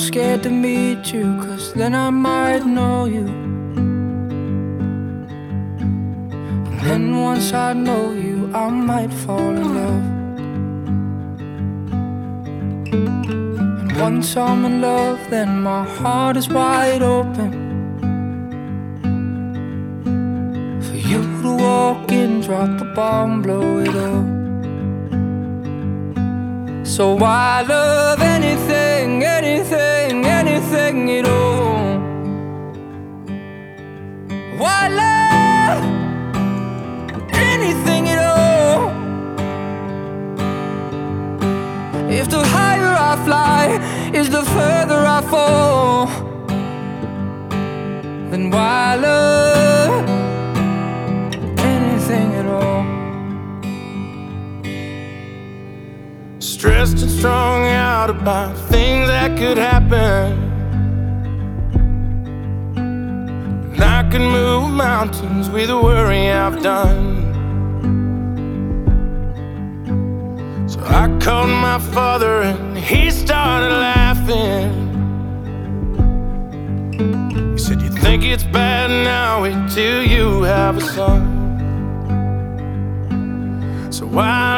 scared to meet you, 'cause then I might know you. And then once I know you, I might fall in love. And once I'm in love, then my heart is wide open for you to walk in, drop the bomb, blow it up. So I love anything, anything, anything at all. Why love anything at all? If the higher I fly is the further I fall, then why love anything at all? Stressed and strung out about things that could happen. And I can move mountains with the worry I've done. So I called my father and he started laughing. He said, "You think it's bad now, wait till you have a son." So why